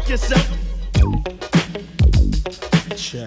wreck yourself. Check.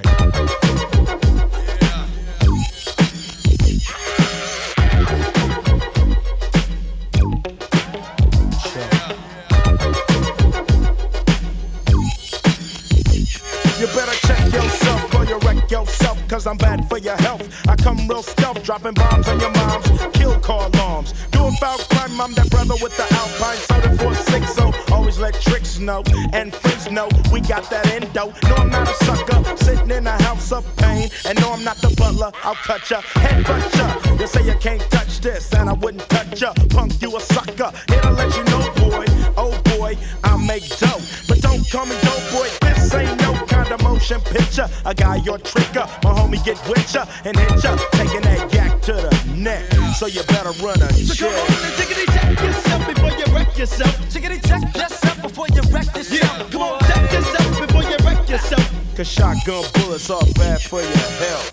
You better check yourself or you wreck yourself, cause I'm bad for your health. I come real stealth, dropping bombs on your moms, kill car alarms. Doing foul crime, I'm that brother with the Alpine soda 460. So always let tricks know and friends know we got that endo. No, I'm not a sucker, sitting in a house of pain. And no, I'm not the butler, I'll cut ya, headbutt ya. You say you can't touch this, and I wouldn't touch ya. Punk, you a sucker, here to let you know, boy. Oh boy, I make dough, but don't call me dope boy. This ain't no kind of motion picture. A guy your trigger, my homie get with ya and hit ya, taking that yak to the neck. So you better run a check. So come on and tickety check yourself before you wreck yourself. Tickety check yourself before you wreck yourself. Yeah, come on, check yourself before you wreck yourself. Cause shotgun bullets are bad for your health.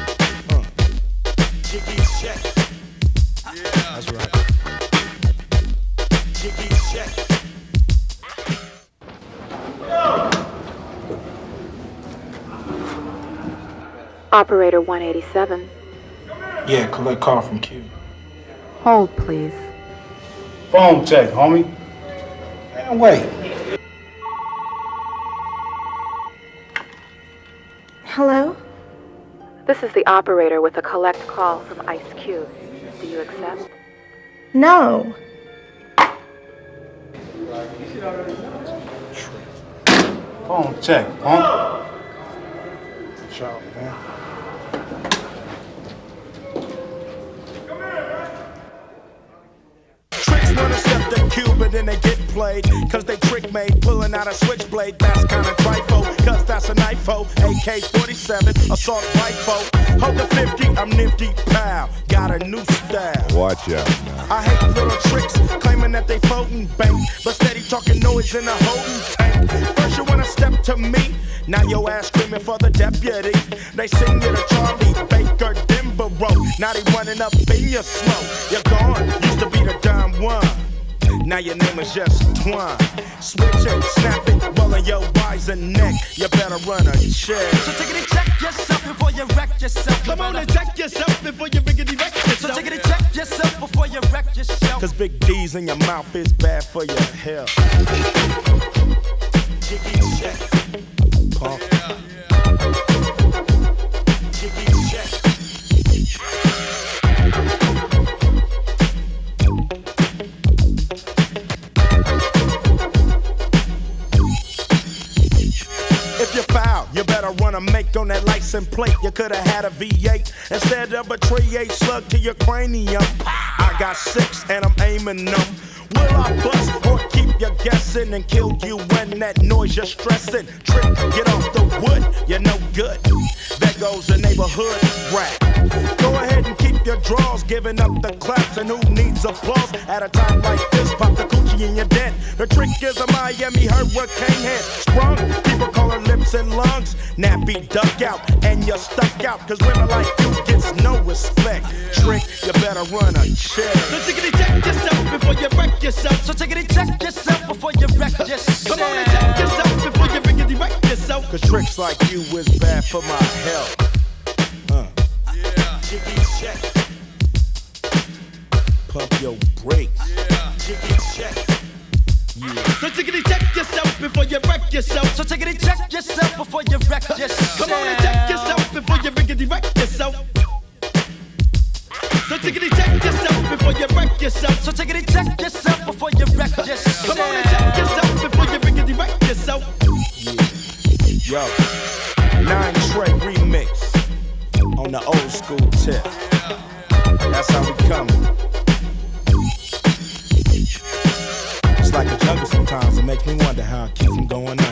Jiggy check. Yeah, that's right. Jiggy check. Operator 187. Yeah, collect call from Q. Hold, please. Phone check, homie. Man, wait. Hello? This is the operator with a collect call from Ice Cube. Do you accept? No. Phone check, huh? Ciao, man. Tricks wanna step the cube and then they get played. Cause they trick made, pulling out a switchblade. That's kinda trifle, cause that's a knifo. AK-47, assault rifle. Hold the 50, I'm nifty, pal. Got a new style. Watch out now. I hate little tricks, claiming that they floating bank, but steady talking noise in a holding tank. First you wanna step to me, now your ass screaming for the deputy. They sing you to Charlie Baker Denborough. Now they running up in your slow. You're gone, used to be the Don Juan. Now your name is just Twine. Switch it, snap it, rolling your wiser neck. You better run a check. So tickety check yourself before you wreck yourself. Come on and check yourself before you riggedy wreck yourself. So tickety check yourself before you wreck yourself. Cause big D's in your mouth is bad for your health. Jiggy check. Pump. Jiggy check. If you foul, you better run a make on that license plate. You could've had a V8 instead of a .38 slug to your cranium. I got 6 and I'm aiming them. Will I bust or keep you guessing and kill you when that noise you're stressing? Trick, get off the wood, you're no good. There goes the neighborhood rap. Go ahead and keep your draws, giving up the claps. And who needs applause at a time like this? Pop the coochie in your dent. The trick is a Miami hurricane head. Sprung, people call her lips and lungs. Nappy duck out, and you're stuck out. Cause women like you gets no respect. Trick, you better run a check. So tickety check yourself before you wreck yourself. So tickety check yourself before you wreck yourself. Come on and check yourself before you riggedy wreck yourself. Cause tricks like you is bad for my health. Jiggy check. Pump your brakes. Jiggy check. Yeah. So tickety check yourself before you wreck yourself. So tickety check yourself before you wreck yourself. Come on and check yourself before you riggedy wreck yourself. So tickety check yourself before you wreck yourself. So tickety check yourself before you wreck yourself. Come on and check yourself before you riggedy wreck yourself. Yeah. Yo. 9 Trey remix on the old school tip. That's how we coming. It's like a jungle sometimes. It makes me wonder how I keep from going